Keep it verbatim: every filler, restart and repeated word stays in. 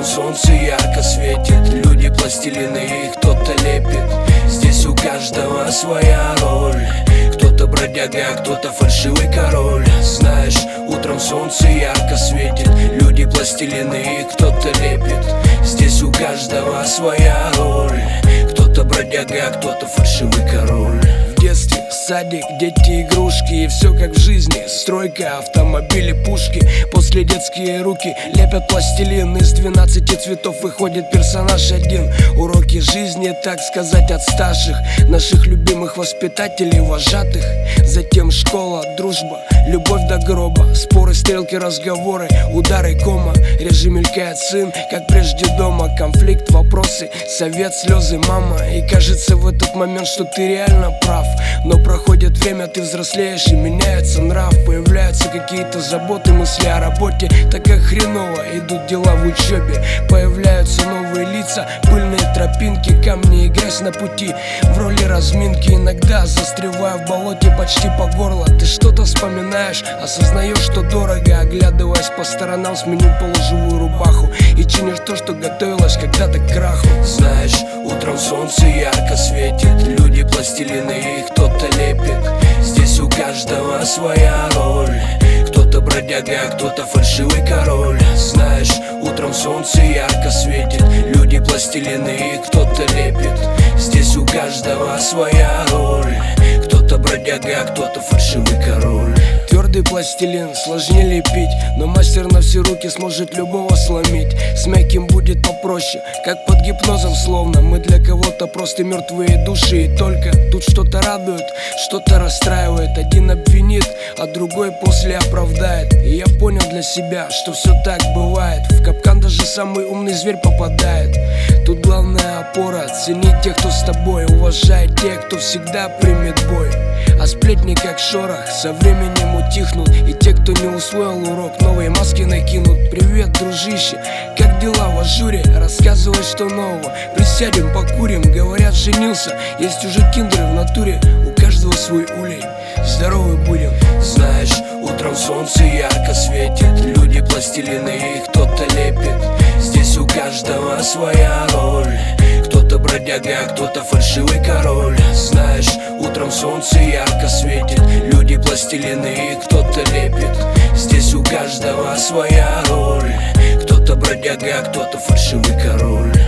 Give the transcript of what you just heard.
Утром солнце ярко светит, люди пластилины, их кто-то лепит. Здесь у каждого своя роль. Кто-то бродяга, а кто-то фальшивый король. Знаешь, утром солнце ярко светит, люди пластилины, их кто-то лепит. Здесь у каждого своя роль. Кто-то бродяга, а кто-то фальшивый король. В детстве садик, дети, игрушки, и все как в жизни. Стройка, автомобили, пушки. После детские руки лепят пластилин. Из двенадцати цветов выходит персонаж один. Уроки жизни, так сказать, от старших, наших любимых воспитателей, вожатых. Затем школа, дружба, любовь до гроба. Споры, стрелки, разговоры, удары, кома. Реже мелькает сын, как прежде дома. Конфликт, вопросы, совет, слезы, мама. И кажется в этот момент, что ты реально прав. Но проходит время, ты взрослеешь и меняется нрав. Появляются какие-то заботы, мысли о работе. Так как хреново идут дела в учебе. Появляются новые лица, пыльные тропинки, камни и грязь на пути. В роли разминки иногда застревая в болоте почти по горло. Ты что-то вспоминаешь, осознаешь, что дорого. Оглядываясь по сторонам, сменил полуживую рубаху и чинишь то, что готовилось когда-то к краху. Знаешь, утром солнце ярко светит, люди пластилины, их кто-то лепит. Здесь у каждого своя роль. Кто-то бродяга, а кто-то фальшивый король. Знаешь, утром солнце ярко светит, люди пластилины, их кто-то лепит. Здесь у каждого своя роль. Кто-то бродяга, а кто-то фальшивый король. Твердый пластилин сложнее лепить, но мастер на все руки сможет любого сломить. С мягким будет попроще, как под гипнозом словно. Мы для кого-то просто мертвые души, и только тут что-то радует, что-то расстраивает. Один обвинит, а другой после оправдает. И я понял для себя, что все так бывает. В капкан даже самый умный зверь попадает. Тут главная опора, ценить тех, кто с тобой. Уважай тех, кто всегда примет бой. А сплетни как шорох со временем утихнут. И те, кто не усвоил урок, новые маски накинут. Привет, дружище, как дела в ажуре? Рассказывай, что нового. Присядем, покурим, говорят, женился. Есть уже киндеры в натуре, у каждого свой улей. Здоровы будем. Знаешь, утром солнце ярко светит, люди пластилины, их кто-то лепит. Здесь у каждого своя роль. Кто-то бродяга, а кто-то фальшивый король. Знаешь, утром солнце ярко светит, люди пластилины, их кто-то лепит. Здесь у каждого своя роль. Кто-то бродяга, а кто-то фальшивый король.